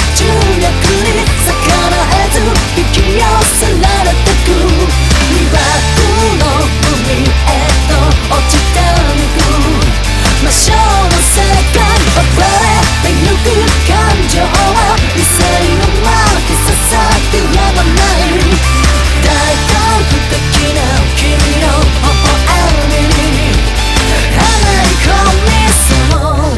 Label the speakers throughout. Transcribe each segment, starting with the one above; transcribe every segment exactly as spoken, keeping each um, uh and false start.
Speaker 1: 重力に逆らえず引き寄せられてく魅惑の海へと落ちてゆく魔性の世界溢れてゆく感情は理性のまき刺さってやまない大胆不敵な君の微笑みにはまり込みそう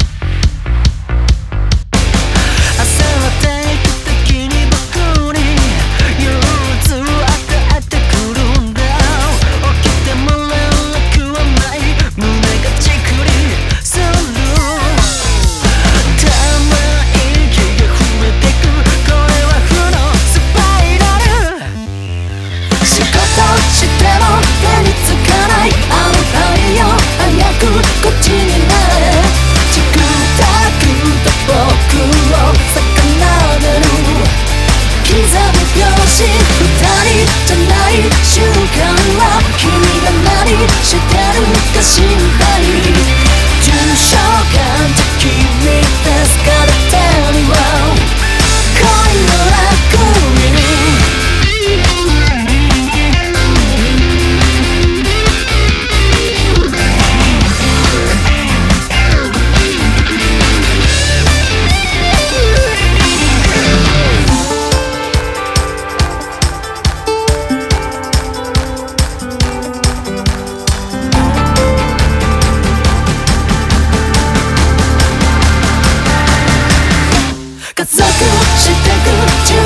Speaker 1: 朝は定期的に僕に憂鬱与えてくるんだ起きても連絡はない胸がチクリするたま息が増えてくこれは負のスパイラル仕事しても手につかないあの太陽早くこっちになれチクタクと僕を逆なでる刻む拍子二人じゃない瞬間は君が何してるか心配重症感じ君で疲れてるわ恋の楽園加速してく